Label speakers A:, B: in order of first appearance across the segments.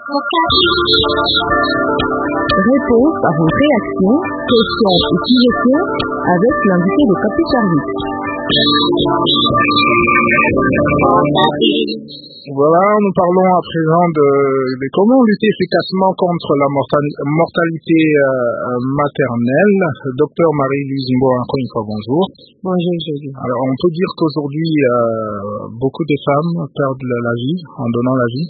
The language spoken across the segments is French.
A: Réponse à vos réactions, questions et suggestions avec l'invité de Capi Charlie.
B: Voilà, nous parlons à présent de comment lutter efficacement contre la mortalité maternelle. Docteur Marie-Louise Mbo, encore une fois, bonjour.
A: Bonjour, Julie.
B: Alors, on peut dire qu'aujourd'hui, beaucoup de femmes perdent la vie en donnant la vie.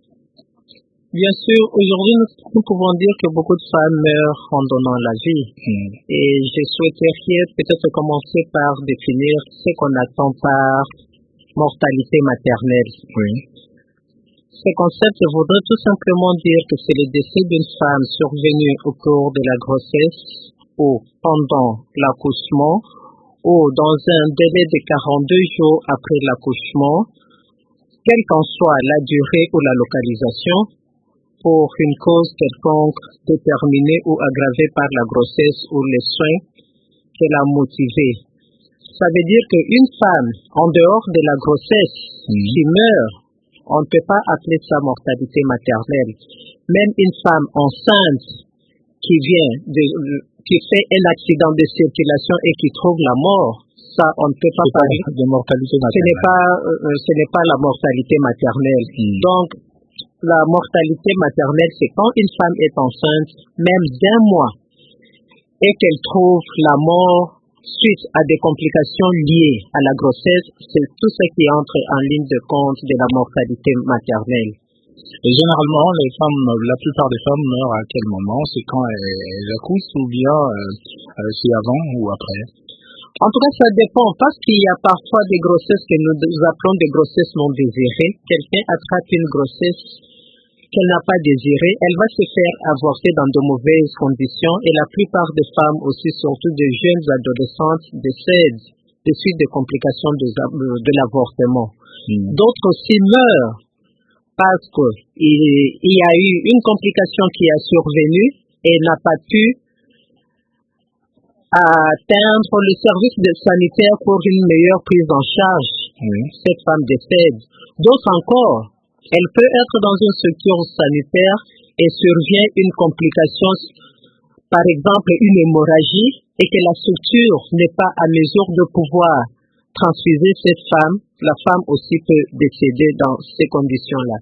C: Bien sûr, aujourd'hui, nous pouvons dire que beaucoup de femmes meurent en donnant la vie. Et je souhaiterais peut-être commencer par définir ce qu'on attend par mortalité maternelle.
B: Oui.
C: Ce concept voudrait tout simplement dire que c'est le décès d'une femme survenu au cours de la grossesse ou pendant l'accouchement ou dans un délai de 42 jours après l'accouchement, quelle qu'en soit la durée ou la localisation, pour une cause quelconque déterminée ou aggravée par la grossesse ou les soins qu'elle a motivés. Ça veut dire qu'une femme, en dehors de la grossesse, qui meurt, on ne peut pas appeler ça mortalité maternelle. Même une femme enceinte qui fait un accident de circulation et qui trouve la mort, ça, on ne peut pas parler
B: de mortalité maternelle.
C: Ce n'est pas la mortalité maternelle. Donc, la mortalité maternelle, c'est quand une femme est enceinte, même d'1 mois, et qu'elle trouve la mort suite à des complications liées à la grossesse, c'est tout ce qui entre en ligne de compte de la mortalité maternelle.
B: Et généralement, la plupart des femmes meurent à quel moment? C'est quand elles accouchent ou bien c'est avant ou après?
C: En tout cas, ça dépend, parce qu'il y a parfois des grossesses que nous appelons des grossesses non désirées. Quelqu'un attrape une grossesse qu'elle n'a pas désirée, elle va se faire avorter dans de mauvaises conditions et la plupart des femmes aussi, surtout de jeunes adolescentes, décèdent de suite des complications de l'avortement. D'autres aussi meurent parce qu'il y a eu une complication qui a survenu et n'a pas pu atteindre le service sanitaire pour une meilleure prise en charge. Cette femme décède. D'autres encore, elle peut être dans une structure sanitaire et survient une complication, par exemple une hémorragie, et que la structure n'est pas à mesure de pouvoir transfuser cette femme. La femme aussi peut décéder dans ces conditions-là.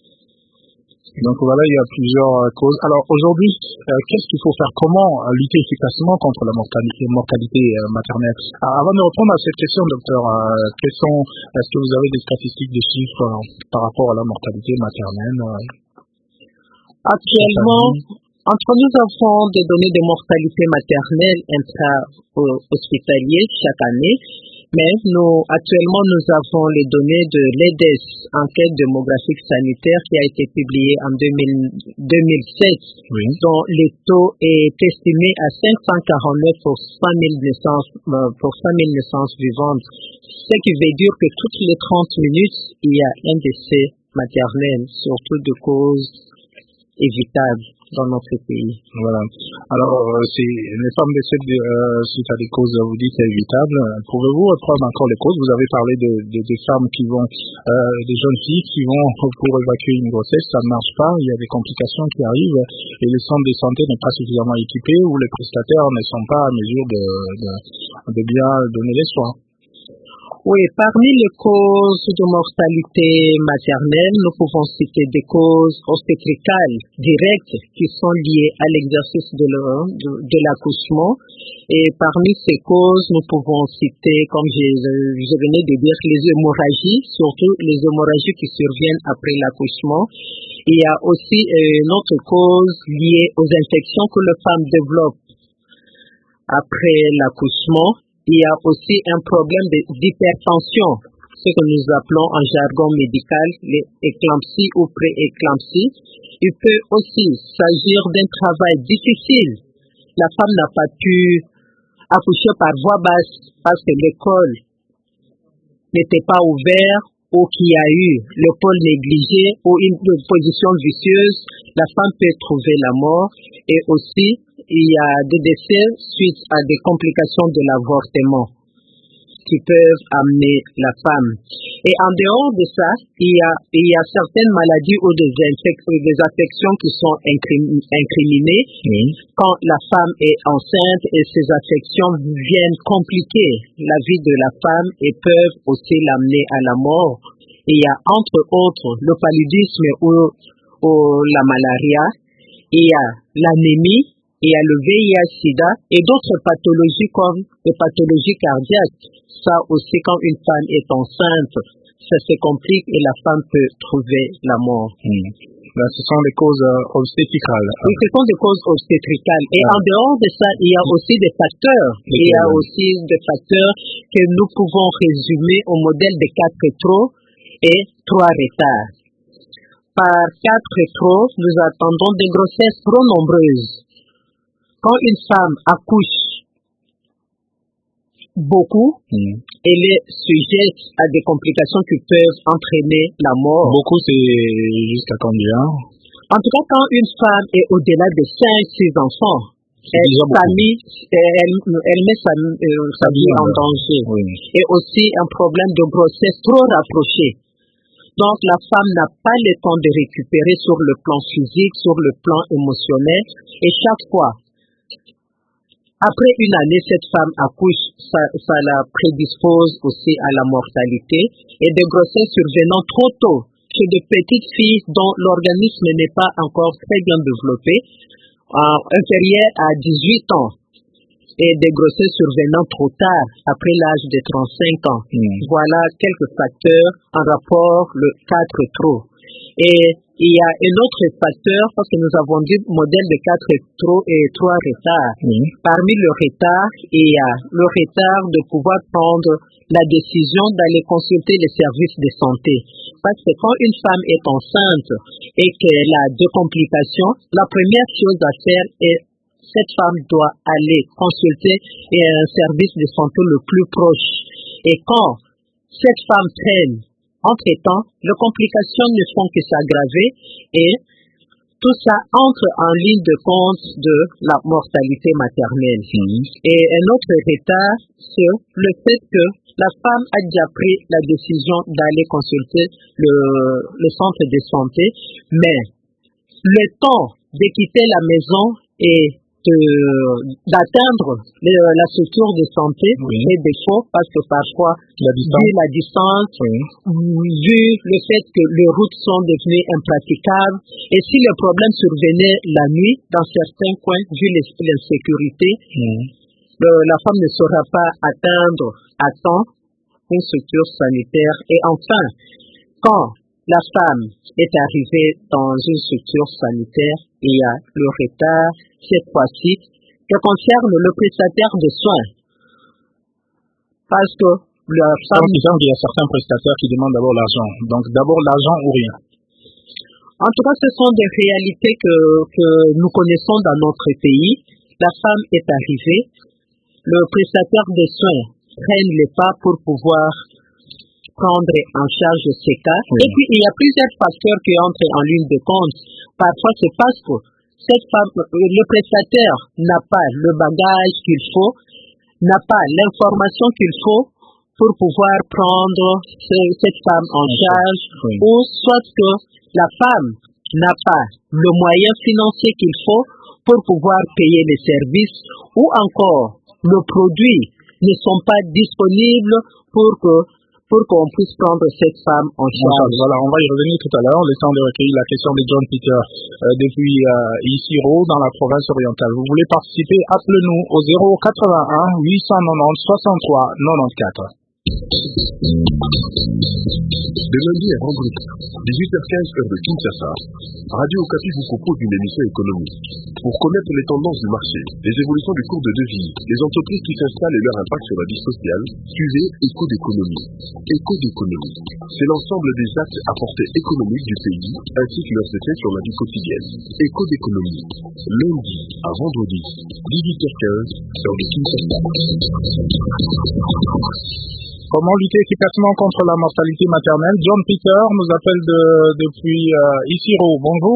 B: Donc voilà, il y a plusieurs causes. Alors aujourd'hui, qu'est-ce qu'il faut faire? Comment lutter efficacement contre la mortalité maternelle? Avant de répondre à cette question, docteur, est-ce que vous avez des statistiques, des chiffres par rapport à la mortalité maternelle?
C: Actuellement, nous avons des données de mortalité maternelle intra-hospitalier chaque année. Mais actuellement, nous avons les données de l'EDES, enquête démographique sanitaire, qui a été publiée en 2007, dont le taux est estimé à 549 pour 100 000 naissances vivantes. Ce qui veut dire que toutes les 30 minutes, il y a un décès maternel, surtout de causes évitables dans notre pays.
B: Voilà. Alors, les femmes décèdent suite à des causes, vous dites, évitables. Pouvez-vous reprendre encore les causes? Vous avez parlé des femmes qui vont, des jeunes filles qui vont pour évacuer une grossesse, ça ne marche pas, il y a des complications qui arrivent et le centre de santé n'est pas suffisamment équipé ou les prestataires ne sont pas à mesure de bien donner les soins.
C: Oui, parmi les causes de mortalité maternelle, nous pouvons citer des causes obstétricales directes qui sont liées à l'exercice de l'accouchement. Et parmi ces causes, nous pouvons citer, comme je venais de dire, les hémorragies, surtout les hémorragies qui surviennent après l'accouchement. Il y a aussi une autre cause liée aux infections que les femmes développent après l'accouchement. Il y a aussi un problème d'hypertension, ce que nous appelons en jargon médical l'éclampsie ou pré-éclampsie. Il peut aussi s'agir d'un travail difficile. La femme n'a pas pu accoucher par voie basse parce que l'école n'était pas ouverte ou qu'il y a eu l'épaule négligée ou une position vicieuse. La femme peut trouver la mort et aussi il y a des décès suite à des complications de l'avortement. qui peuvent amener la femme. Et en dehors de ça, il y a certaines maladies ou des affections qui sont incriminées quand la femme est enceinte, et ces affections viennent compliquer la vie de la femme et peuvent aussi l'amener à la mort. Il y a entre autres le paludisme ou la malaria, il y a l'anémie, il y a le VIH-Sida et d'autres pathologies comme les pathologies cardiaques. Ça aussi, quand une femme est enceinte, ça se complique et la femme peut trouver la mort.
B: Ben, ce sont des causes obstétricales.
C: Oui, ce sont des causes obstétricales. Et en dehors de ça, il y a aussi des facteurs. Il y a aussi des facteurs que nous pouvons résumer au modèle des 4 rétros et 3 retards. Par 4 rétros, nous attendons des grossesses trop nombreuses. Quand une femme accouche beaucoup, elle est sujette à des complications qui peuvent entraîner la mort.
B: Beaucoup, c'est jusqu'à combien?
C: En tout cas, quand une femme est au-delà de 5-6 enfants, elle met sa vie en danger. Et aussi un problème de grossesse trop rapproché. Donc, la femme n'a pas le temps de récupérer sur le plan physique, sur le plan émotionnel. Et chaque fois, après une année, cette femme accouche, ça la prédispose aussi à la mortalité et des grossesses survenant trop tôt chez de petites filles dont l'organisme n'est pas encore très bien développé, inférieures à 18 ans, et des grossesses survenant trop tard, après l'âge de 35 ans. Voilà quelques facteurs en rapport le 4 trop. Et il y a un autre facteur, parce que nous avons dit modèle de 4 trop et 3 retards. Parmi le retard, il y a le retard de pouvoir prendre la décision d'aller consulter les services de santé. Parce que quand une femme est enceinte et qu'elle a 2 complications, la première chose à faire est cette femme doit aller consulter un service de santé le plus proche. Et quand cette femme traîne, entre-temps, les complications ne font que s'aggraver et tout ça entre en ligne de compte de la mortalité maternelle. Et un autre retard, c'est le fait que la femme a déjà pris la décision d'aller consulter le centre de santé, mais le temps de quitter la maison et d'atteindre la structure de santé est défaut parce que parfois, vu la distance, vu le fait que les routes sont devenues impraticables, et si le problème survenait la nuit, dans certains coins, vu l'insécurité, la femme ne saura pas atteindre à temps une structure sanitaire. Et enfin, quand la femme est arrivée dans une structure sanitaire, il y a le retard, cette fois-ci, qui concerne le prestataire de soins. Parce que la femme...
B: Il y a certains prestataires qui demandent d'abord l'argent. Donc d'abord l'argent ou rien.
C: En tout cas, ce sont des réalités que nous connaissons dans notre pays. La femme est arrivée, le prestataire de soins traîne les pas pour pouvoir prendre en charge ces cas. Et puis, il y a plusieurs facteurs qui entrent en ligne de compte. Parfois, c'est parce que cette femme, le prestataire n'a pas le bagage qu'il faut, n'a pas l'information qu'il faut pour pouvoir prendre cette femme en charge, ou soit que la femme n'a pas le moyen financier qu'il faut pour pouvoir payer les services, ou encore le produit ne sont pas disponibles pour qu'on puisse prendre cette femme en charge.
B: Voilà, on va y revenir tout à l'heure, le temps de recueillir la question de John Peter depuis Isiro, dans la province orientale. Vous voulez participer? Appelez-nous au 081 890 63 94.
D: De lundi à vendredi, 18h15 heure de Kinshasa, Radio Okapi vous propose une émission économique. Pour connaître les tendances du marché, les évolutions du cours de devise, les entreprises qui s'installent et leur impact sur la vie sociale, suivez Écho d'économie. Écho d'économie, c'est l'ensemble des actes à portée économique du pays, ainsi que leurs effets sur la vie quotidienne. Écho d'économie, lundi à vendredi, 18h15 heure de Kinshasa.
B: Comment lutter efficacement contre la mortalité maternelle? John Peter nous appelle depuis Isiro. Bonjour.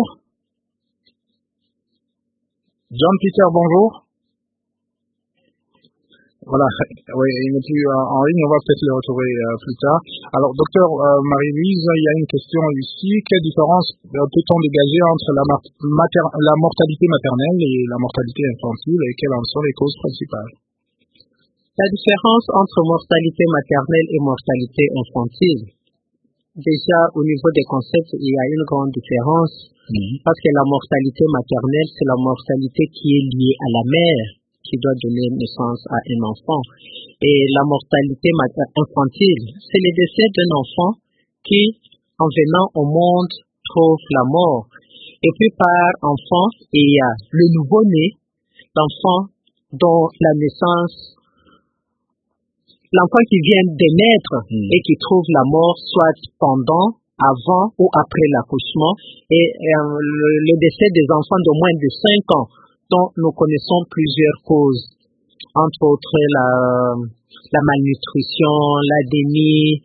B: John Peter, bonjour. Voilà, oui, il n'est plus en ligne, on va peut-être le retrouver plus tard. Alors, docteur Marie-Louise, il y a une question ici. Quelle différence peut-on dégager entre la mortalité maternelle et la mortalité infantile et quelles en sont les causes principales?
C: La différence entre mortalité maternelle et mortalité infantile, déjà au niveau des concepts, il y a une grande différence parce que la mortalité maternelle, c'est la mortalité qui est liée à la mère qui doit donner naissance à un enfant. Et la mortalité infantile, c'est le décès d'un enfant qui, en venant au monde, trouve la mort. Et puis par enfant, il y a le nouveau-né, l'enfant dont la naissance, l'enfant qui vient de naître et qui trouve la mort soit pendant, avant ou après l'accouchement. Et le décès des enfants de moins de 5 ans, dont nous connaissons plusieurs causes, entre autres la malnutrition, l'anémie,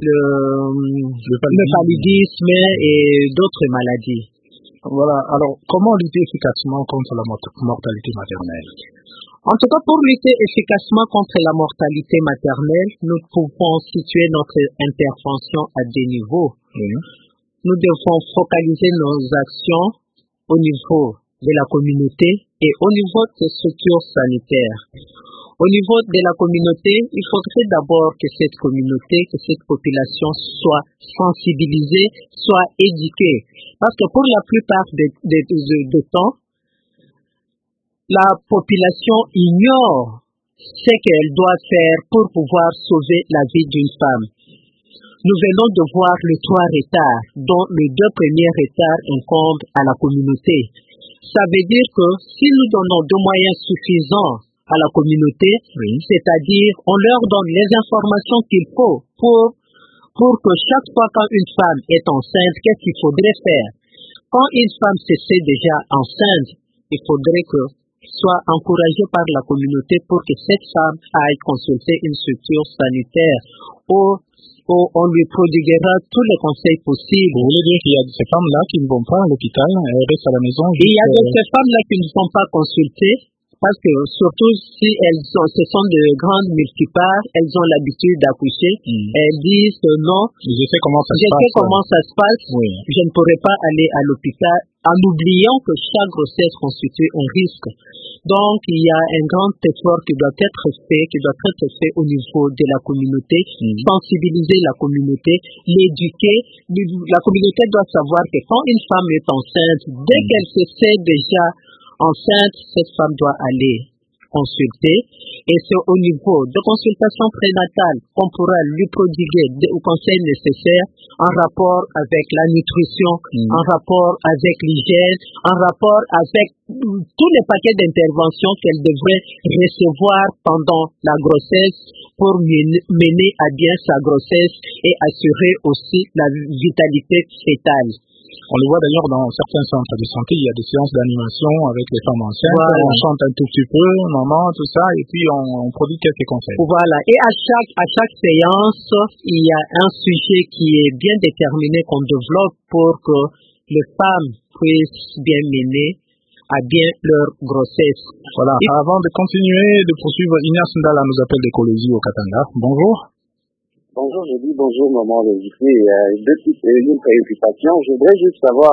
C: le paludisme et d'autres maladies.
B: Voilà, alors comment lutter efficacement contre la mortalité maternelle?
C: En tout cas, pour lutter efficacement contre la mortalité maternelle, nous pouvons situer notre intervention à 2 niveaux. Nous devons focaliser nos actions au niveau de la communauté et au niveau des structures sanitaires. Au niveau de la communauté, il faudrait d'abord que cette communauté, que cette population soit sensibilisée, soit éduquée. Parce que pour la plupart du temps, la population ignore ce qu'elle doit faire pour pouvoir sauver la vie d'une femme. Nous venons de voir les 3 retards, dont les 2 premiers retards incombent à la communauté. Ça veut dire que si nous donnons des moyens suffisants à la communauté, c'est-à-dire on leur donne les informations qu'il faut pour que chaque fois quand une femme est enceinte, qu'est-ce qu'il faudrait faire? Quand une femme se sait déjà enceinte, il faudrait que soit encouragée par la communauté pour que cette femme aille consulter une structure sanitaire où on lui prodiguera tous les conseils possibles.
B: Vous voulez dire qu'il y a ces femmes-là qui ne vont pas à l'hôpital, elles restent à la maison?
C: Il y a ces femmes-là qui ne sont pas consultées parce que surtout si ce sont de grandes multiparts, elles ont l'habitude d'accoucher. Elles disent non,
B: je sais comment ça se passe.
C: Oui. Je ne pourrai pas aller à l'hôpital en oubliant que chaque grossesse constitue un risque. Donc, il y a un grand effort qui doit être fait au niveau de la communauté, sensibiliser la communauté, l'éduquer. La communauté doit savoir que quand une femme est enceinte, dès qu'elle se sait déjà enceinte, cette femme doit aller consulter. Et c'est au niveau de consultation prénatale qu'on pourra lui prodiguer des conseils nécessaires en rapport avec la nutrition, en rapport avec l'hygiène, en rapport avec tous les paquets d'interventions qu'elle devrait recevoir pendant la grossesse pour mener à bien sa grossesse et assurer aussi la vitalité fœtale.
B: On le voit d'ailleurs dans certains centres de santé, il y a des séances d'animation avec les femmes enceintes, on chante un tout petit peu, maman, tout ça, et puis on produit quelques conseils.
C: Voilà, et à chaque séance, il y a un sujet qui est bien déterminé qu'on développe pour que les femmes puissent bien mener à bien leur grossesse.
B: Voilà, avant de continuer, de poursuivre, Ignace Ndala nous appelle de Colosie au Katanga. Bonjour.
E: Bonjour, je dis bonjour, maman de Jiffé. Une préoccupation. Je voudrais juste savoir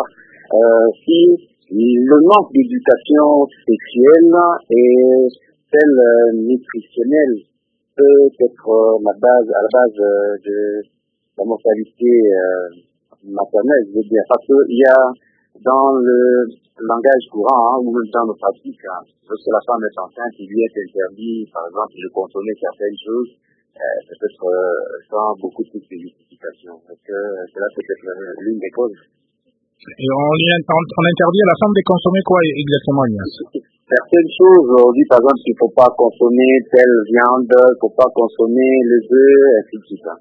E: si le manque d'éducation sexuelle et celle nutritionnelle peut être à la base de la mortalité maternelle, je veux dire. Parce qu'il y a dans le langage courant, ou même dans nos pratiques, lorsque la femme est enceinte, il lui est interdit, par exemple, de consommer certaines choses. Peut-être sans beaucoup de justification. Parce que cela peut être l'une des causes.
B: Et on interdit à la femme de consommer quoi exactement, Ignace?
E: Certaines choses, on dit par exemple qu'il ne faut pas consommer telle viande, il ne faut pas consommer les œufs, ainsi de suite.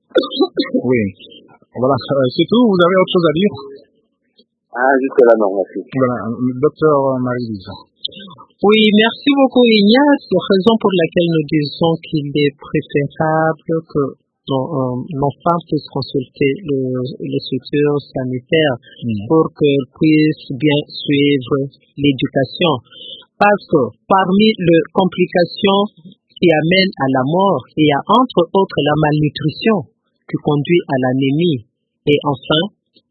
B: Oui. Voilà, c'est tout. Vous avez autre chose à dire?
E: Jusque là, non, merci.
B: Voilà, docteur Marie-Louise.
C: Oui, merci beaucoup Ignace. La raison pour laquelle nous disons qu'il est préférable que nos femmes puissent consulter les structures sanitaires pour qu'elles puissent bien suivre l'éducation. Parce que parmi les complications qui amènent à la mort. Il y a entre autres la malnutrition qui conduit à l'anémie. Et enfin,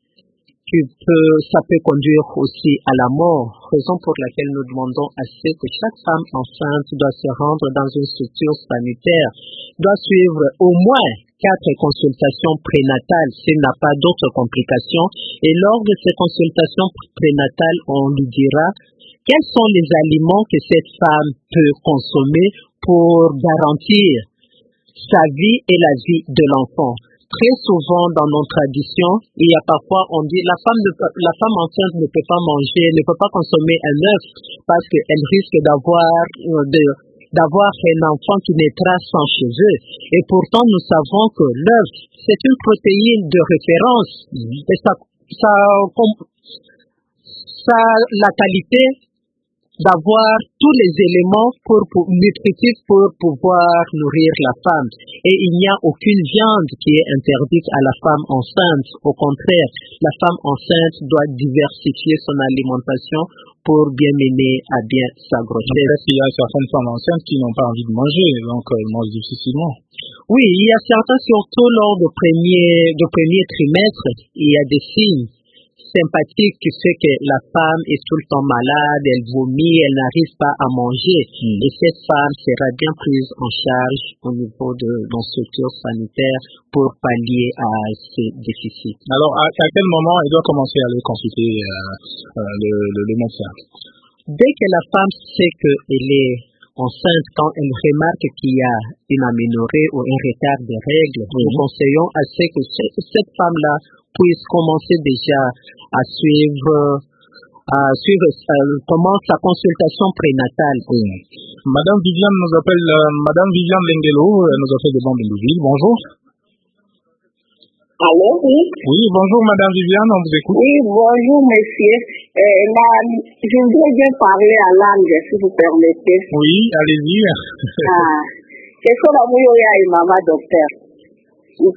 C: ça peut conduire aussi à la mort, raison pour laquelle nous demandons à ce que chaque femme enceinte doit se rendre dans une structure sanitaire, doit suivre au moins 4 consultations prénatales s'il n'a pas d'autres complications. Et lors de ces consultations prénatales, on lui dira quels sont les aliments que cette femme peut consommer pour garantir sa vie et la vie de l'enfant. Très souvent dans nos traditions, il y a parfois, on dit la femme enceinte ne peut pas manger, ne peut pas consommer un œuf parce qu'elle risque d'avoir un enfant qui naîtra sans cheveux. Et pourtant, nous savons que l'œuf, c'est une protéine de référence. Et ça a la qualité d'avoir tous les éléments nutritifs pour pouvoir nourrir la femme. Et il n'y a aucune viande qui est interdite à la femme enceinte. Au contraire, la femme enceinte doit diversifier son alimentation pour bien mener à bien sa grossesse.
B: Peut-être qu'il y a certaines femmes enceintes qui n'ont pas envie de manger, donc elles mangent difficilement.
C: Oui, il y a certains, surtout lors du premier trimestre, il y a des signes sympathique qui fait que la femme est tout le temps malade, elle vomit, elle n'arrive pas à manger. Et cette femme sera bien prise en charge au niveau de nos structures sanitaires pour pallier à ces déficits.
B: Alors, à quel moment elle doit commencer à aller consulter le médecin?
C: Dès que la femme sait qu'elle est enceinte, quand elle remarque qu'il y a une aménorrhée ou un retard de règles, nous conseillons à ce que cette femme-là puisse commencer déjà à suivre comment sa consultation prénatale.
B: Madame Viviane nous appelle, Madame Viviane Lengelo, elle nous a fait de Bambélouville. Bonjour.
F: Allô, oui.
B: Oui, bonjour Madame Viviane, on vous écoute.
F: Oui, bonjour monsieur. Je voudrais bien parler à langue, si vous permettez.
B: Oui, allez-y.
F: C'est quoi la mouille et maman docteur? Maman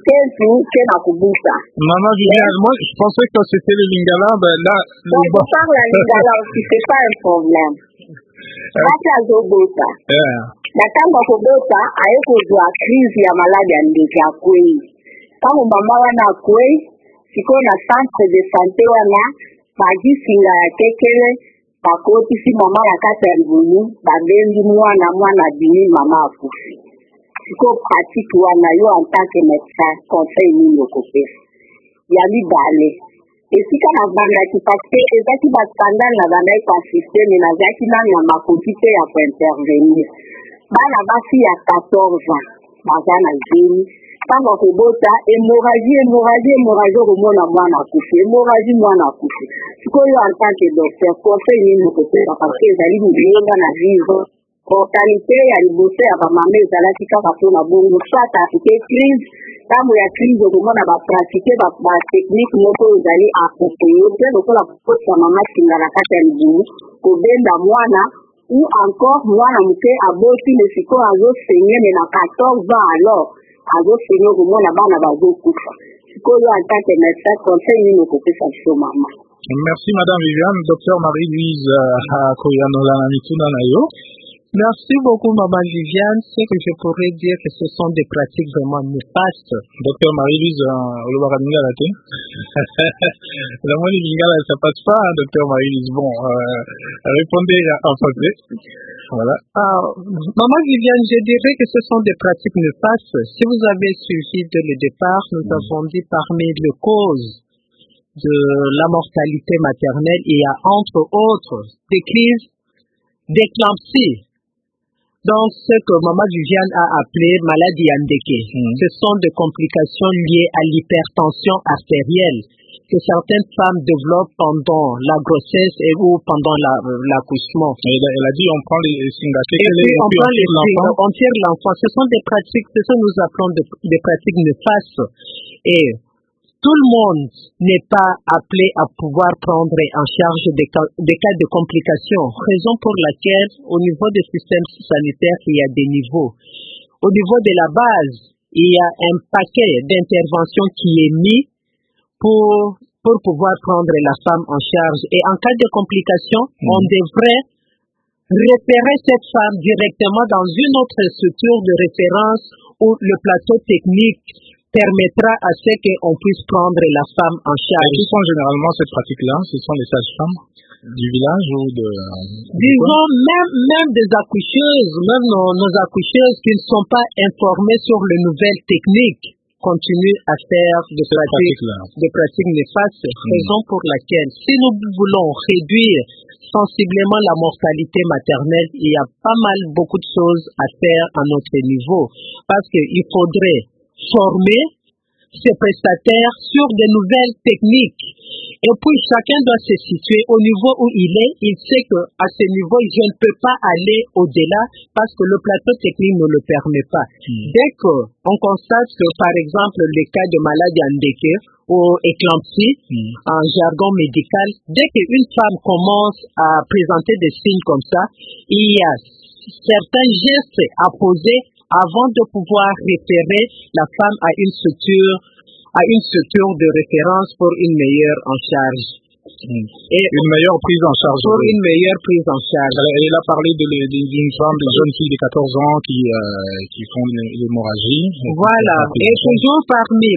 B: Viviane, moi je pensais que c'était le Lingala, ben là...
F: On parle à Lingala aussi, c'est pas un problème. Bata zobota. Natanga kobota ayeko zwa crise ya maladi ya ndeke ya kwei. Kama mama wana kwei, siko na centre de santé wana, bagisinga ya kekele, bakoti si mama ya kata ya mbulu, babendi mwana bini mama akufi. Siko pratique wana yo en tant que médecin conseil nini okopesa ya mibale esika na bandaki parce que ezaki bascandale na bandaki kwa systeme nazalaki nanu ya makoki te ya kointervenir bana basi ya 14 ans baza na geni ntango kobota hémorragie okomona mwana akufi hémorragie mwana akufi sikoyo en tant que docteur conseil nini okopesa parce que ezali milionga na vivre mortalité ya liboso ya bamama ezalaki kaka mpona bongo soit afike crise ntango ya crise okomona bapratike batechnique moko ezali aproprie mpe lokola kokotisa mama singa na kati ya libulu kobenda mwana ou encore mwana moke aboti le sikoyo azosenye me na 14 ans alors azosenye okomona bana bazokufa sikoyo en tant que médecin conseil nini okopesa biso mama.
B: Merci Madame Viviane, Docteur Marie-Louise Koyanola Mituna Nayo.
C: Merci beaucoup, Maman Viviane. Ce que je pourrais dire que ce sont des pratiques vraiment néfastes.
B: Docteur Marie-Louise, la moine lingala, ça passe pas, hein, Docteur Marie-Louise. Bon, répondez en français. Voilà.
C: Maman Viviane, je dirais que ce sont des pratiques néfastes. Si vous avez suivi dès le départ, nous avons dit parmi les causes de la mortalité maternelle, il y a entre autres des crises d'éclampsie. Donc, ce que Maman Viviane a appelé maladie andeke, ce sont des complications liées à l'hypertension artérielle que certaines femmes développent pendant la grossesse ou pendant l'accouchement.
B: Elle a dit on prend les singatés
C: et on prend les signes, on tire l'enfant. Ce sont des pratiques, ce que nous appelons des pratiques néfastes. Et tout le monde n'est pas appelé à pouvoir prendre en charge des cas de complications, raison pour laquelle au niveau des systèmes sanitaires, il y a des niveaux. Au niveau de la base, il y a un paquet d'interventions qui est mis pour pouvoir prendre la femme en charge. Et en cas de complications, on devrait référer cette femme directement dans une autre structure de référence où le plateau technique permettra à ce qu'on puisse prendre la femme en charge.
B: Et qui font généralement cette pratique-là? Ce sont les sages-femmes du village ou de...
C: Disons, même des accoucheuses, même nos accoucheuses qui ne sont pas informées sur les nouvelles techniques, continuent à faire des pratiques néfastes. Raison pour laquelle, si nous voulons réduire sensiblement la mortalité maternelle, il y a pas mal beaucoup de choses à faire à notre niveau. Parce qu'il faudrait former ces prestataires sur de nouvelles techniques. Et puis, chacun doit se situer au niveau où il est. Il sait qu'à ce niveau, je ne peux pas aller au-delà parce que le plateau technique ne le permet pas. Dès qu'on constate que, par exemple, le cas de maladie endéquée ou éclampsie, en jargon médical, dès qu'une femme commence à présenter des signes comme ça, il y a certains gestes à poser avant de pouvoir référer la femme à une structure de référence pour une meilleure en charge.
B: Et une meilleure prise en charge.
C: Pour une meilleure prise en charge.
B: Elle a parlé d'une femme, d'une jeune fille de 14 ans qui font l'hémorragie.
C: Voilà. Et toujours parmi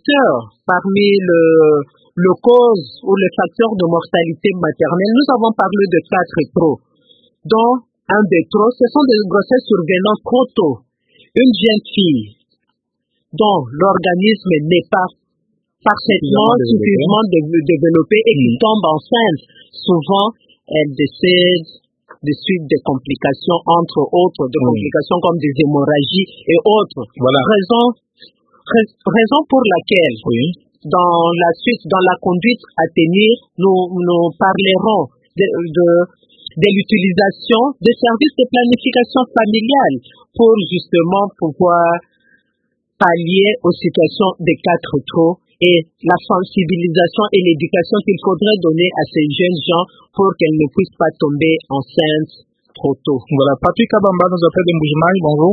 C: le cause ou le facteur de mortalité maternelle, nous avons parlé de 4 trop, dont un des trop, ce sont des grossesses survenant trop tôt. Une jeune fille dont l'organisme n'est pas parfaitement suffisamment développé et qui tombe enceinte, souvent elle décède de suite des complications, entre autres, des complications comme des hémorragies et autres.
B: Voilà.
C: Raison pour laquelle, dans la suite, dans la conduite à tenir, nous parlerons de l'utilisation des services de planification familiale pour justement pouvoir pallier aux situations des 4 trop et la sensibilisation et l'éducation qu'il faudrait donner à ces jeunes gens pour qu'elles ne puissent pas tomber enceintes trop tôt.
B: Voilà, Papi Kabamba nous appelle de Mbujimaï, bonjour.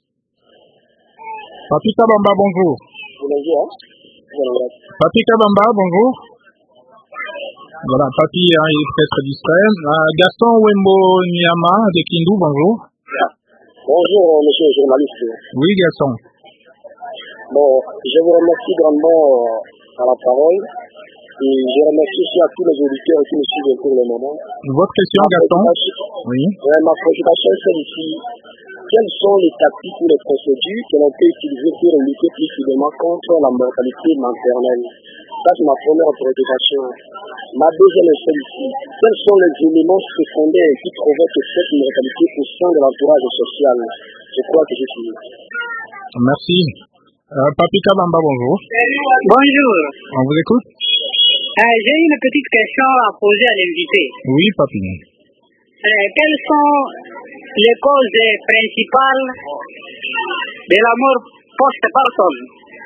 B: Papi Kabamba, bonjour.
E: Bonjour.
B: Papi Kabamba, bonjour. Voilà, Papi il est peut-être distrait. Gaston Wembo Nyama de Kindu, bonjour.
E: Bonjour, monsieur le journaliste.
B: Oui, Gaston.
E: Bon, je vous remercie grandement à la parole et je remercie aussi à tous les auditeurs qui me suivent pour le moment.
B: Votre question, Gaston? Oui.
E: Ma préoccupation, c'est ici. Quelles sont les tactiques ou les procédures que l'on peut utiliser pour lutter plus facilement contre la mortalité maternelle? Ça, c'est ma première préoccupation. Ma deuxième est celle-ci. Quels sont les éléments secondaires qui provoquent cette mortalité au sein de l'entourage social? Je crois que j'ai fini.
B: Merci. Papi Kabamba, bonjour.
G: Bonjour.
B: On vous écoute?
G: J'ai une petite question à poser à l'invité.
B: Oui, Papi.
G: Quelles sont les causes principales de la mort post-partum?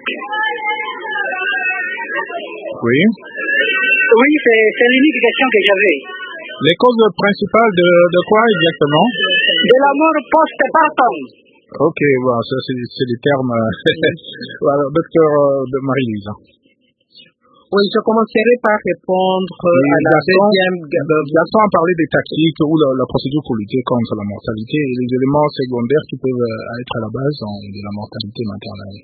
B: Oui.
G: Oui, c'est l'unique question que j'avais.
B: Les causes principales de quoi exactement?
G: De la mort post-partum.
B: Ok, bon, ça c'est les termes. Voilà, docteur de Marie-Louise.
C: Oui, je commencerai par répondre à la deuxième.
B: Gaston a parlé des tactiques ou la procédure pour lutter contre la mortalité et les éléments secondaires qui peuvent être à la base de la mortalité maternelle.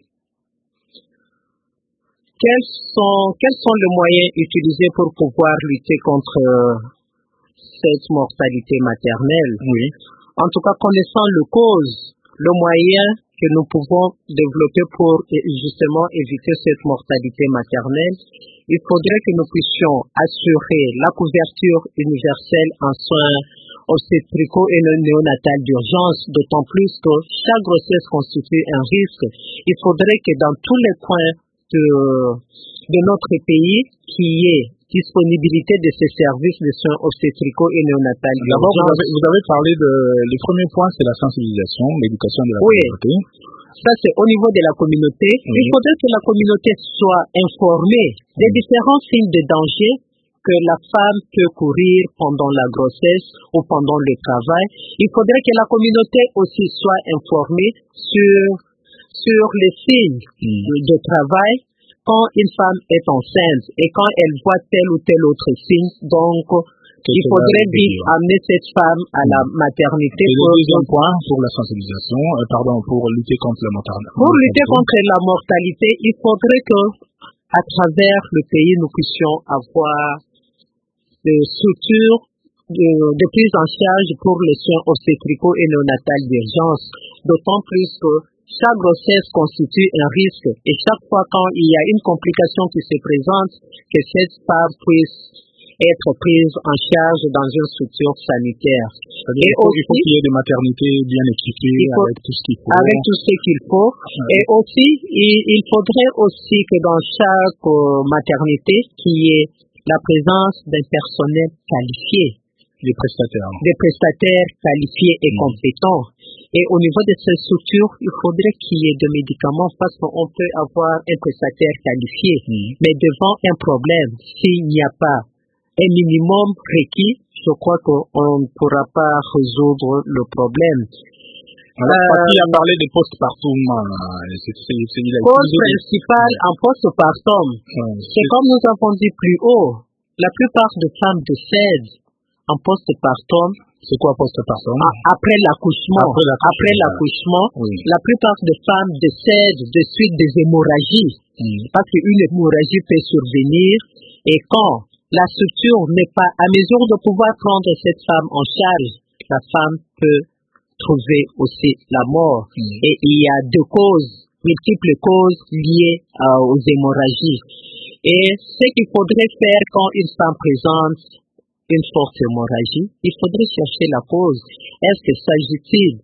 C: Quels sont les moyens utilisés pour pouvoir lutter contre cette mortalité maternelle?
B: Oui.
C: En tout cas, connaissant le cause, le moyen que nous pouvons développer pour justement éviter cette mortalité maternelle, il faudrait que nous puissions assurer la couverture universelle en soins obstétricaux et néonatales d'urgence, d'autant plus que chaque grossesse constitue un risque. Il faudrait que dans tous les coins de notre pays, qu'il y ait disponibilité de ces services de soins obstétricaux et néonatales.
B: D'abord, vous avez parlé le premier point, c'est la sensibilisation, l'éducation de la communauté.
C: Ça, c'est au niveau de la communauté. Oui. Il faudrait que la communauté soit informée des différents signes de danger que la femme peut courir pendant la grossesse ou pendant le travail. Il faudrait que la communauté aussi soit informée sur les signes de travail quand une femme est enceinte et quand elle voit tel ou tel autre signe. Donc, il faudrait vite amener cette femme à la maternité.
B: Et le deuxième point, pour la sensibilisation, pour lutter contre la mortalité.
C: Pour lutter contre la mortalité, il faudrait que, à travers le pays, nous puissions avoir des structures de prise en charge pour les soins obstétricaux et néonatales d'urgence, d'autant plus que chaque grossesse constitue un risque et chaque fois quand il y a une complication qui se présente, que cette femme puisse être prise en charge dans une structure sanitaire.
B: Et il faut qu'il y ait des maternités bien équipées avec tout ce qu'il faut.
C: Avec tout ce qu'il faut. Ouais. Et aussi, il faudrait aussi que dans chaque maternité, qu'il y ait la présence d'un personnel qualifié.
B: Des prestataires.
C: Des prestataires qualifiés et compétents. Et au niveau de ces structures, il faudrait qu'il y ait des médicaments parce qu'on peut avoir un prestataire qualifié. Mais devant un problème, s'il n'y a pas un minimum requis, je crois qu'on ne pourra pas résoudre le problème.
B: Alors, Fatih a parlé des postpartum.
C: Cause principale en postpartum, c'est comme nous avons dit plus haut, la plupart des femmes décèdent en postpartum.
B: C'est quoi postpartum?
C: Après l'accouchement. Oui. La plupart des femmes décèdent de suite des hémorragies. Parce qu'une hémorragie peut survenir et quand la structure n'est pas à mesure de pouvoir prendre cette femme en charge, la femme peut trouver aussi la mort. Et il y a multiples causes liées aux hémorragies. Et ce qu'il faudrait faire quand une femme présente une forte hémorragie, il faudrait chercher la cause. Est-ce que s'agit-il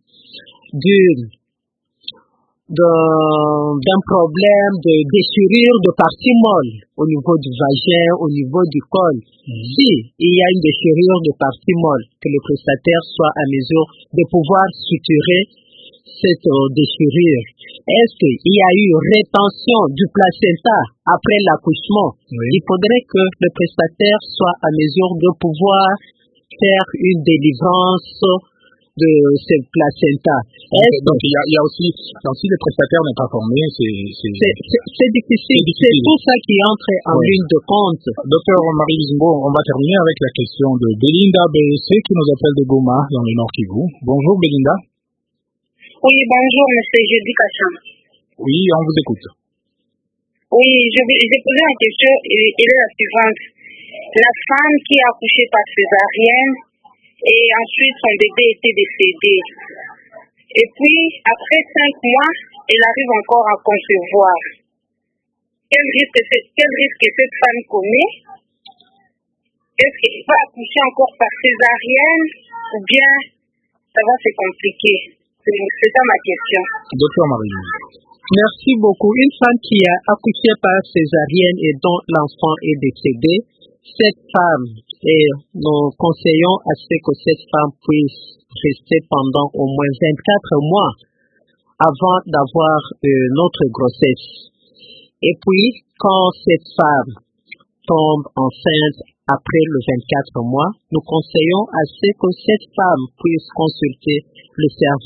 C: d'un problème de déchirure de parties molles au niveau du vagin, au niveau du col? Si il y a une déchirure de parties molles, que le prestataire soit à mesure de pouvoir suturer cette déchirure. Est-ce qu'il y a eu rétention du placenta après l'accouchement? Il faudrait que le prestataire soit à mesure de pouvoir faire une délivrance de ce placenta.
B: Donc il y a aussi, si le prestataire n'est pas formé,
C: c'est difficile. C'est tout ça qui entre en ligne de compte.
B: Docteur Marie Zimbo, on va terminer avec la question de Belinda BC qui nous appelle de Goma dans le Nord Kivu. Bonjour Belinda.
G: Oui, bonjour, monsieur Jeudi Kacham.
B: Oui, on vous écoute.
G: Oui, je vais poser une question, elle est la suivante. La femme qui a accouché par césarienne et ensuite son bébé était décédé. Et puis, après 5 mois, elle arrive encore à concevoir. Quel risque cette femme commet? Est-ce qu'elle va accoucher encore par césarienne ou bien ça va se compliquer? C'est ça ma question.
B: Docteur Marie.
C: Merci beaucoup. Une femme qui a accouché par césarienne et dont l'enfant est décédé, cette femme, et nous conseillons à ce que cette femme puisse rester pendant au moins 24 mois avant d'avoir notre grossesse. Et puis, quand cette femme tombe enceinte après le 24 mois, nous conseillons à ce que cette femme puisse consulter le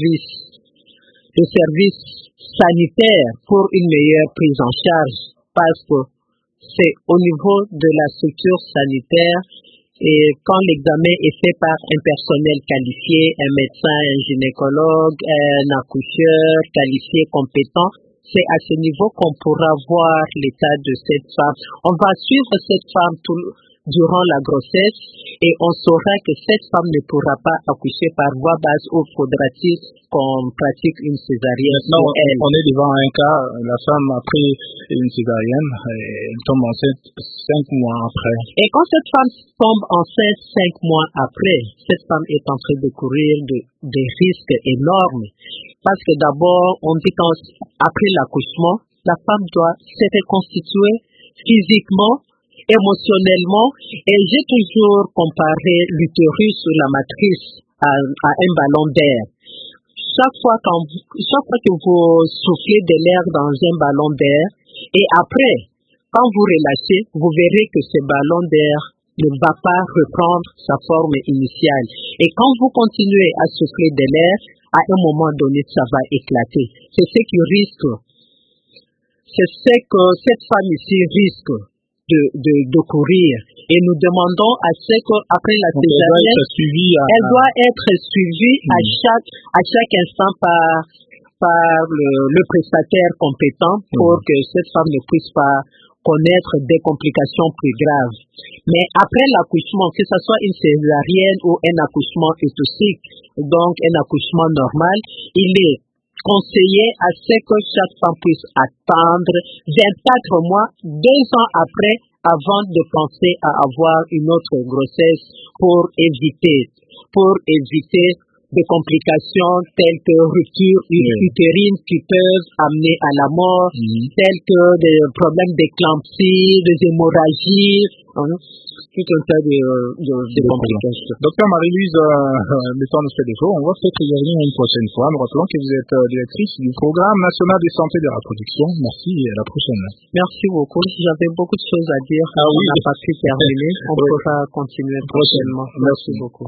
C: service sanitaire pour une meilleure prise en charge, parce que c'est au niveau de la structure sanitaire et quand l'examen est fait par un personnel qualifié, un médecin, un gynécologue, un accoucheur qualifié, compétent, c'est à ce niveau qu'on pourra voir l'état de cette femme. On va suivre cette femme durant la grossesse et on saura que cette femme ne pourra pas accoucher par voie basse ou faudra-t-il qu'on pratique une césarienne.
B: Non, on est devant un cas, la femme a pris une césarienne et elle tombe enceinte 5 mois après.
C: Et quand cette femme tombe enceinte 5 mois après, cette femme est en train de courir des risques énormes. Parce que d'abord, on dit qu'après l'accouchement, la femme doit se reconstituer physiquement, émotionnellement, et j'ai toujours comparé l'utérus ou la matrice à un ballon d'air. Chaque fois que vous soufflez de l'air dans un ballon d'air, et après, quand vous relâchez, vous verrez que ce ballon d'air ne va pas reprendre sa forme initiale. Et quand vous continuez à souffler de l'air, à un moment donné, ça va éclater. C'est ce qui risque. C'est ce que cette femme ici risque. de courir. Et nous demandons à ce qu'après la césarienne, elle doit être suivie à chaque instant par le prestataire compétent pour que cette femme ne puisse pas connaître des complications plus graves. Mais après l'accouchement, que ce soit une césarienne ou un accouchement étoussique, donc un accouchement normal, il est conseillé à ce que chaque femme puisse attendre 24 mois, 2 ans après, avant de penser à avoir une autre grossesse pour éviter des complications telles que rupture utérine qui peuvent amener à la mort, telles que des problèmes d'éclampsie, des hémorragies, tout un tas de complications.
B: Docteur Marie-Louise, le temps nous fait défaut. On va peut-être y revenir une prochaine fois. Nous rappelons que vous êtes directrice du Programme national de santé de la reproduction. Merci et à la prochaine.
C: Merci beaucoup. J'avais beaucoup de choses à dire. On n'a pas pu terminer. On pourra continuer prochainement. Merci beaucoup.